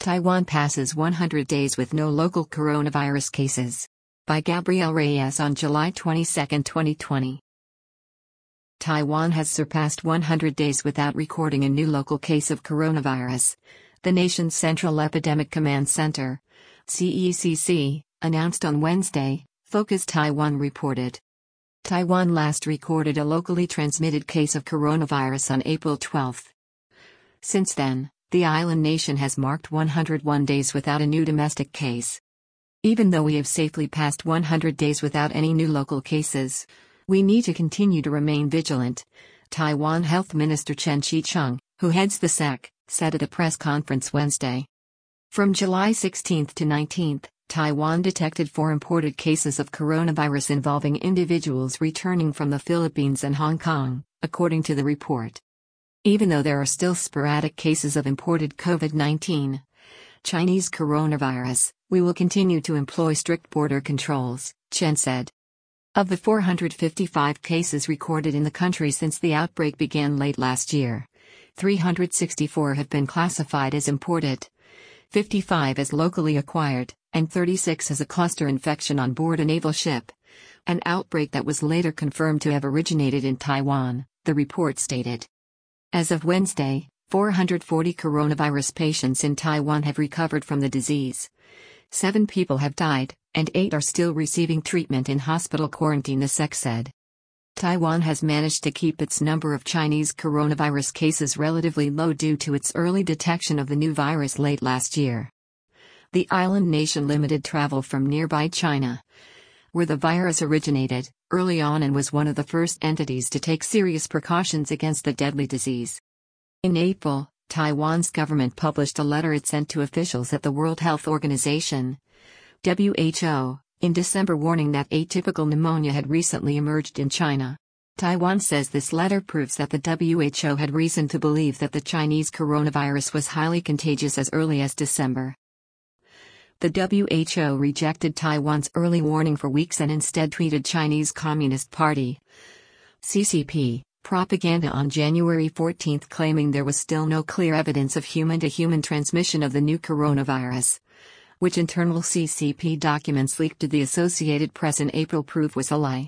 Taiwan passes 100 days with no local coronavirus cases. By Gabriel Reyes on July 22, 2020. Taiwan has surpassed 100 days without recording a new local case of coronavirus. The nation's Central Epidemic Command Center, CECC, announced on Wednesday, Focus Taiwan reported. Taiwan last recorded a locally transmitted case of coronavirus on April 12. Since then, the island nation has marked 101 days without a new domestic case. Even though we have safely passed 100 days without any new local cases, we need to continue to remain vigilant, Taiwan Health Minister Chen Shih-chung, who heads the SEC, said at a press conference Wednesday. From July 16 to 19, Taiwan detected 4 imported cases of coronavirus involving individuals returning from the Philippines and Hong Kong, according to the report. Even though there are still sporadic cases of imported COVID-19 Chinese coronavirus, we will continue to employ strict border controls, Chen said. Of the 455 cases recorded in the country since the outbreak began late last year, 364 have been classified as imported, 55 as locally acquired, and 36 as a cluster infection on board a naval ship, an outbreak that was later confirmed to have originated in Taiwan, the report stated. As of Wednesday, 440 coronavirus patients in Taiwan have recovered from the disease. 7 people have died, and 8 are still receiving treatment in hospital quarantine, the SEC said. Taiwan has managed to keep its number of Chinese coronavirus cases relatively low due to its early detection of the new virus late last year. The island nation limited travel from nearby China, where the virus originated, early on and was one of the first entities to take serious precautions against the deadly disease. In April, Taiwan's government published a letter it sent to officials at the World Health Organization, WHO, in December warning that atypical pneumonia had recently emerged in China. Taiwan says this letter proves that the WHO had reason to believe that the Chinese coronavirus was highly contagious as early as December. The WHO rejected Taiwan's early warning for weeks and instead treated Chinese Communist Party (CCP) propaganda on January 14, claiming there was still no clear evidence of human-to-human transmission of the new coronavirus, which internal CCP documents leaked to the Associated Press in April prove was a lie.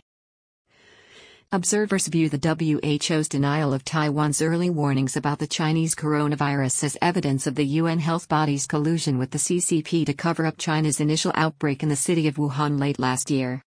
Observers view the WHO's denial of Taiwan's early warnings about the Chinese coronavirus as evidence of the UN health body's collusion with the CCP to cover up China's initial outbreak in the city of Wuhan late last year.